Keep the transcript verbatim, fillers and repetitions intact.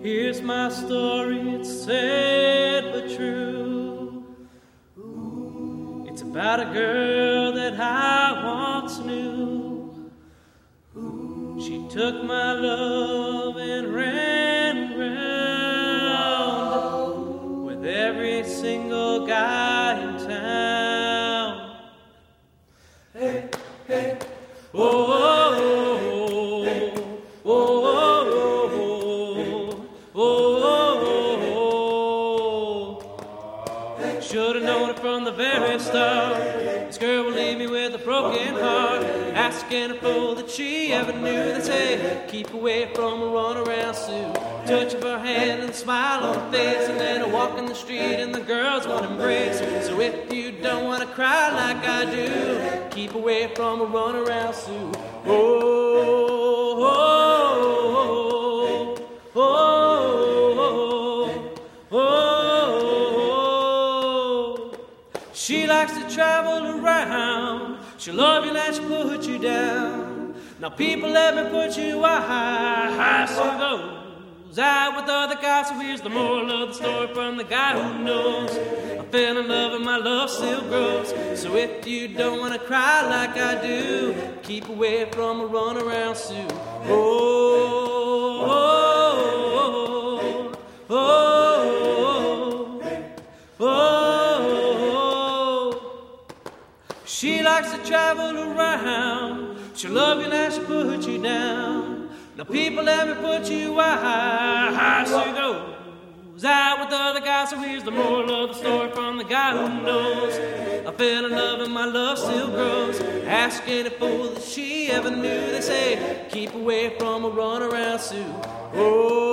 Here's my story, it's sad but true. It's about a girl that I once knew. She took my love and ran around with every single guy in town. Hey, hey, oh, oh, oh, oh, oh, oh, oh. Should've known it from the very start. This girl will leave me with a broken heart, asking a fool that she ever knew. They say, keep away from a runaround Sue. Touch of her hand and a smile on her face, and then a walk in the street and the girls want to embrace. So if you don't want to cry like I do, keep away from a runaround Sue. Oh, oh, oh, oh, oh, oh. She likes to travel around. She'll love you and she'll put you down. Now people let me put you high. She goes out with other guys. So here's the moral of the story from the guy who knows. I fell in love and my love still grows. So if you don't want to cry like I do, keep away from a runaround Sue. Oh, oh, oh, oh, oh, oh. She likes to travel around. She'll love you and she'll put you down. Now people let me put you high. She goes out with other guys. So here's the moral of the story from the guy who knows. I fell in love and my love still grows. Ask any fool that she ever knew. They say, keep away from a runaround Sue. Oh,